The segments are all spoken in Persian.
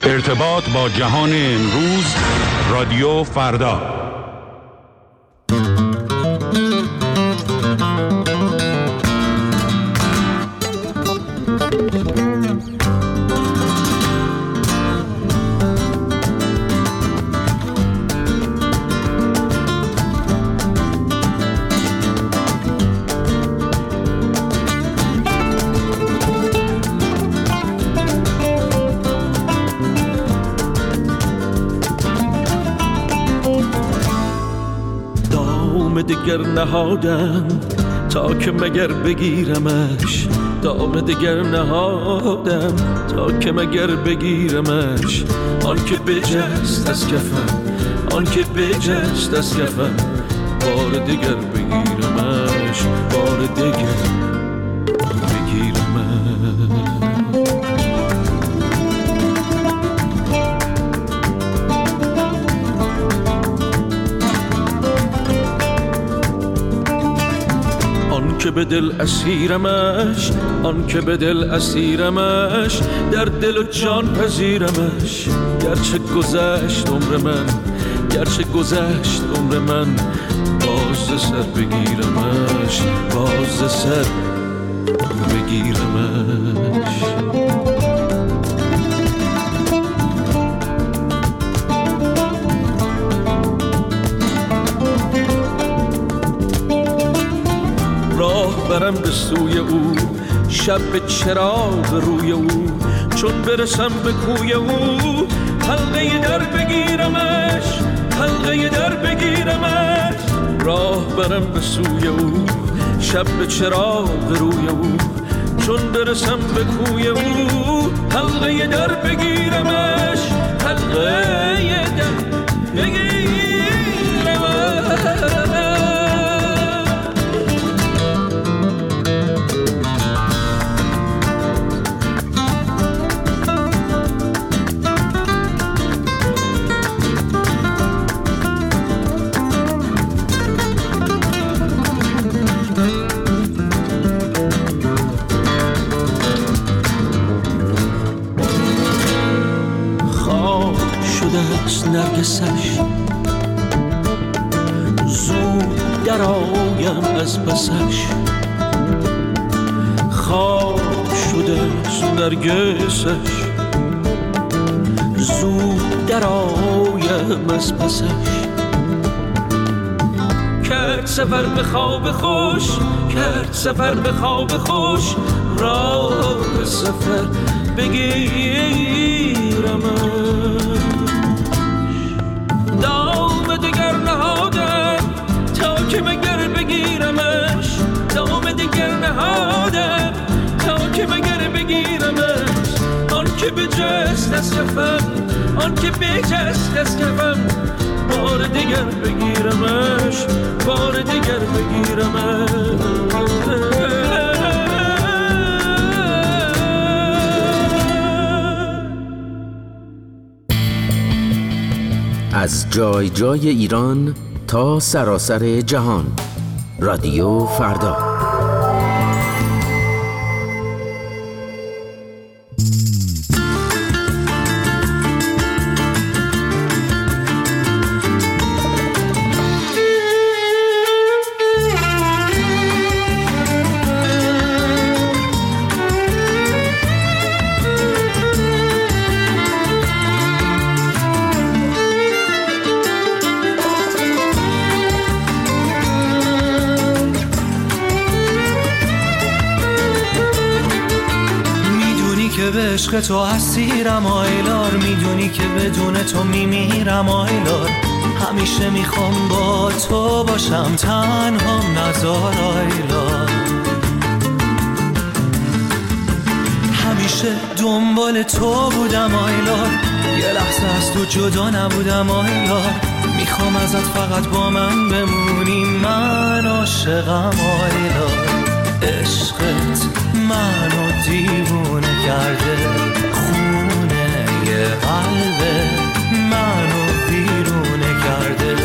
ارتباط با جهان امروز، رادیو فردا. دگر نهادم تا که مگر بگیرمش، دام دگر نهادم تا که مگر بگیرمش. آن که بجست از کفم، آن که بجست از کفم، بار دگر بگیرمش، بار دگر بگیرمش. آن که به دل اسیرمش، آن که به دل اسیرمش، در دل و جان پذیرمش. گرچه گذشت عمر من، گرچه گذشت عمر من، باز سر بگیرمش، باز سر بگیرمش. برم به سوی او، شب به چراغ روی او، چون برسم به کوی او، حلقه در بگیرمش، حلقه در بگیرمش. راه برم به سوی او، شب به چراغ روی او، چون برسم به کوی او، حلقه در بگیرمش، حلقه در بگیرمش. نرگسش زود در آیم از پسش، خواب شده نرگسش زود در آیم از پسش. کرد سفر به خواب خوش، کرد سفر به خواب خوش، راه سفر بگیرمش. دام دگر نهادم تا که مگر بگیرمش، دام دگر نهادم تا که مگر بگیرمش. آن که بجست از کفم، آن که بجست از کفم، بار دگر بگیرمش، بار دگر بگیرمش. از جای جای ایران تا سراسر جهان، رادیو فردا. عشق تو اسیرم آیلار، میدونی که بدون تو میمیرم آیلار. همیشه میخوام با تو باشم، تنها نذار آیلار. همیشه دنبال تو بودم آیلار، یه لحظه از تو جدا نبودم آیلار. میخوام ازت فقط با من بمونی، من عاشقم آیلار. عشقت منو دیوونه کرده، خونه یه قلبه منو بیرونه کرده.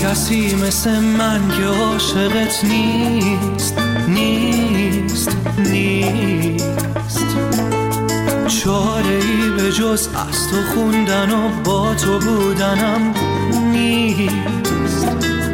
کسی مثل من که عاشقت نیست نیست نیست. چاره‌ای به جز از تو خوندن و با تو بودنم نیست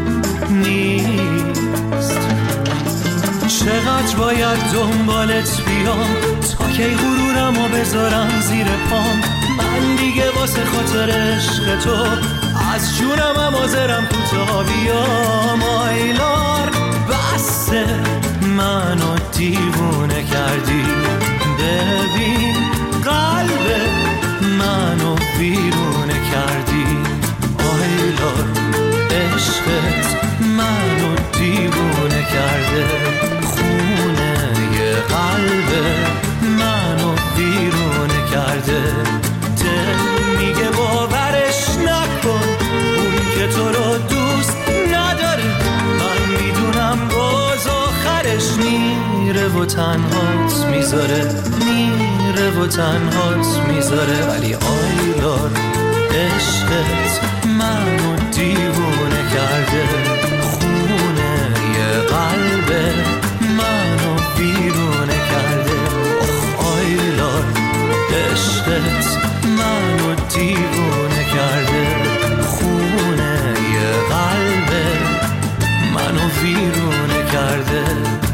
نیست. چقدر باید دنبالت بیام تا کی غرورمو بذارم زیر پام. من دیگه واسه خاطر عشق تو از جونم حاضرم کوتاه بیام. آیلار بسه منو دیوونه کردی، ببین قلب منو بیرونه کردی. آیلار عشقت منو دیوونه کرده، خونه یه قلب منو بیرونه کرده. دل میگه باورش نکن، اون که تو رو دوست نداره. من میدونم باز آخرش میره و تنهات میذاره، میره و تنهات میذاره. ولی آیلار عشقت منو دیوونه کرده، خونه یه قلب منو بیرونه کرده. آیلار عشقت منو دیوونه کرده، خونه یه قلب منو بیرونه کرده.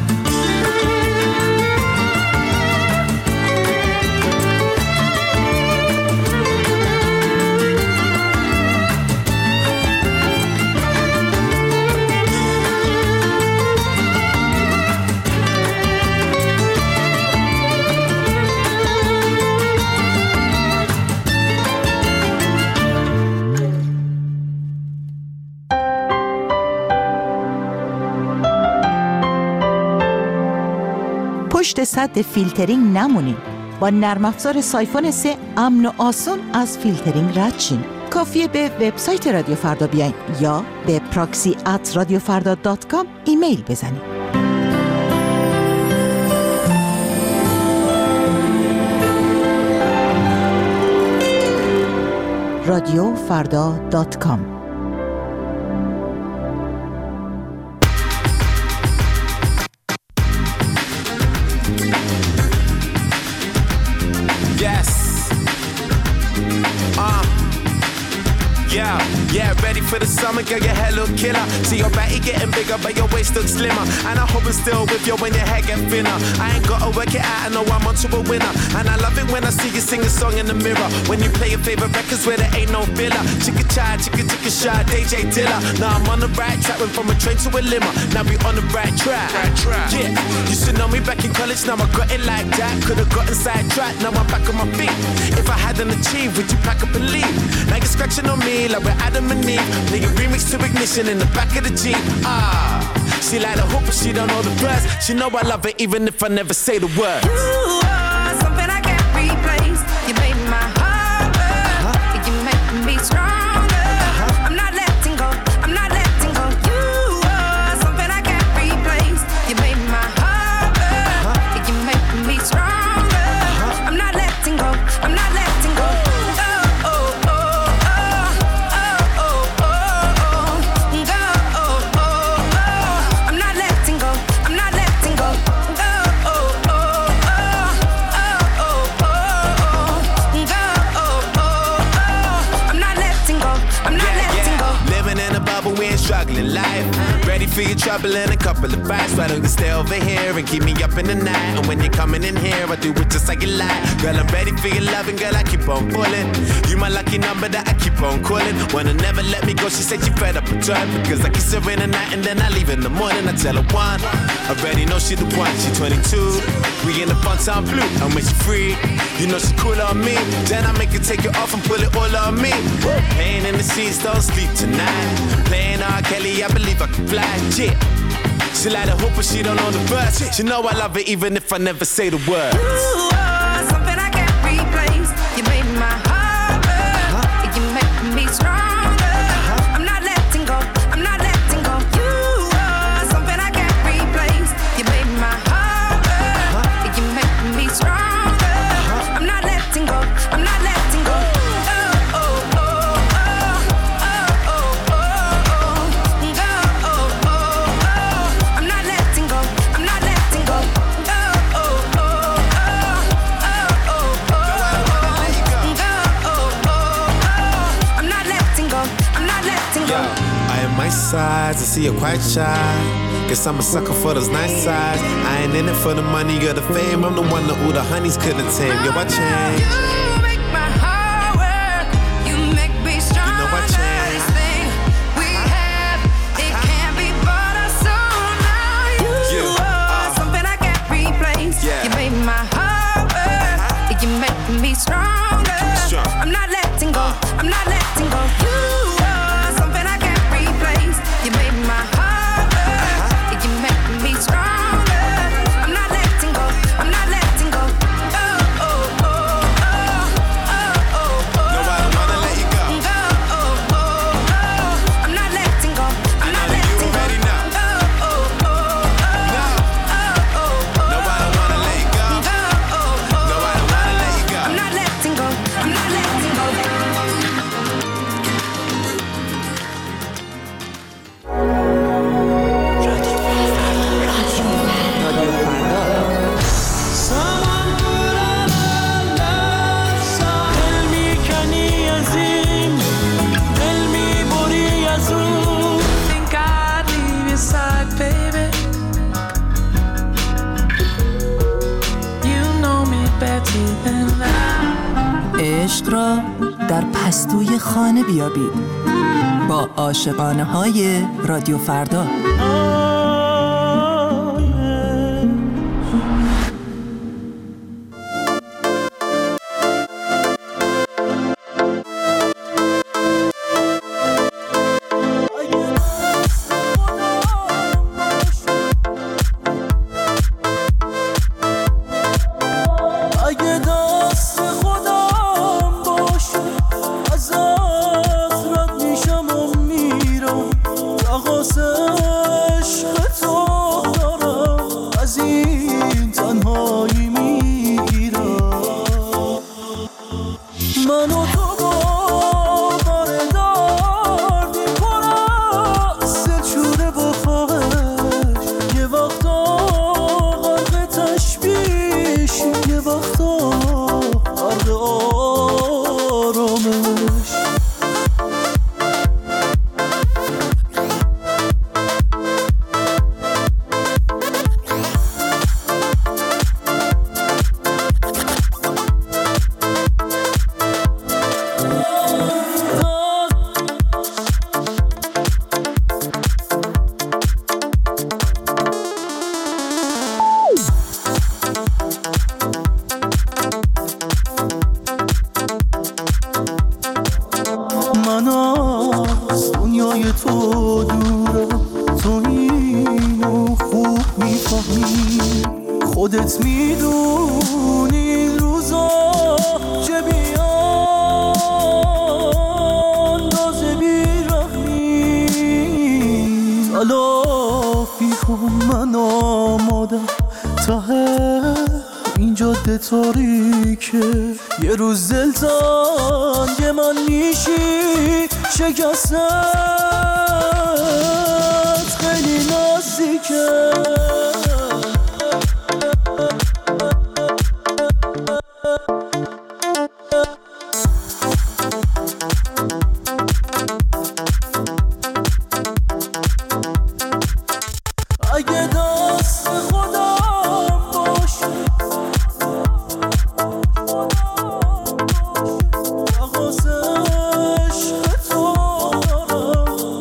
پشت سد فیلترینگ نمونین. با نرم افزار سایفون 3 امن و آسون از فیلترینگ رد شین. کافیه به وبسایت رادیو فردا بیاین یا به proxy@radiofarda.com ایمیل بزنین. radiofarda.com. Yeah, ready for the summer, girl, your hair look killer. See your body getting bigger, but your waist looks slimmer. And I hope it's still with you when your hair get thinner. I ain't gotta work it out, I know I'm onto a winner. And I love it when I see you sing a song in the mirror. When you play your favorite records where there ain't no filler. Chicka chai, chicka chicka shy, DJ Dilla. Now I'm on the right track, went from a train to a limo. Now we on the right track. Yeah, you should know me back in college, now I got it like that. Could've gotten sidetracked, now I'm back on my feet. If I hadn't achieved, would you pack up and leave? Now you're scratching on me like we're Adam and Eve. Playing remix to Ignition in the back of the Jeep. She like the hoop, but she don't know the words. She know I love her even if I never say the words. You are something I can't replace. You made my heart burn. You make me stronger. I'm not letting go. I'm not letting go. You are something I can't replace. You made my heart burn. You make me stronger. I'm not letting go. I'm not letting go. Struggling life, ready for your trouble and a couple of bites. Why don't you stay over here and keep me up in the night? And when you're coming in here, I do it just like you like. Girl, I'm ready for your loving, girl, I keep on pulling. You my lucky number that I keep on calling. Wanna never let me go, she said she fed up with her. Because I kiss her in the night and then I leave in the morning. I tell her one, I already know she the one, she 22. We in the fun time blue, and when she free, you know she cool on me. Then I make her take it off and pull it all on me. Pain in the sheets, don't sleep tonight. Playing R. Kelly, I believe I can fly, yeah. She like the hoop, but she don't know the verse. She know I love her even if I never say the words. You are something I can't replace. You made my heart burn. You make me stronger. I'm not letting go. I'm not letting go. You are something I can't replace. You made my heart burn. You make me stronger. I'm not letting go. I'm not letting go. not letting go. I am my size, I see you're quite shy. Guess I'm a sucker for those nice sides. I ain't in it for the money or the fame. I'm the one that all the honeys couldn't tame. Yo, I change. You make my heart work. You make me stronger. You know I change. This thing we have, it can't be bought or sold. Now you are something I can't replace. Yeah. You made my heart work. You make me stronger. I'm not letting go. I'm not letting go. You are something I can't replace. You made my heart work. You make me stronger. I'm not letting go. I'm not letting go. Oh, oh, oh, oh, oh, oh, oh. Nobody wanna let you go. Oh, oh, oh, oh. I'm not letting go. I'm not letting go. You already know. Oh, oh, oh, oh. No. Oh, oh, oh. Nobody wanna let you go. Oh, oh, oh. Nobody wanna let you go. I'm not letting go. I'm not letting go. Think I'd leave your side, baby. You know me better than that. عشق را در پستوی خانه بیابید با عاشقانه های رادیو فردا. اگه دست خودم باشه از رد میشم و میرم رقاص عشق تو دارم از این تنهایی میگیرم من و تو باور دردی پر از دلشوره با خواهش یه وقتا غرق تشبیش یه وقتا غرق آرامش من از دنیای تو دورم تو اینو خوب میفهمی خودت میدونی این روزا چه بیاندازه بیرحمی تلافی کن من آمادم ته این جاده تاریکه یه روز دلتنگ من میشی شکستت خیلی نزدیکه اگه دست خودم باشه رقاص عشق تو دارم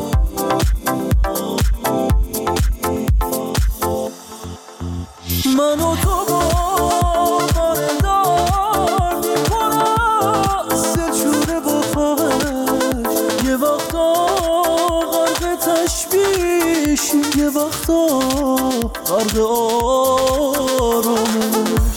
من و تو باور دردی پر از دلشوره با خواهش یه وقتا غرق تشبیش یه وقتا غرق آرامش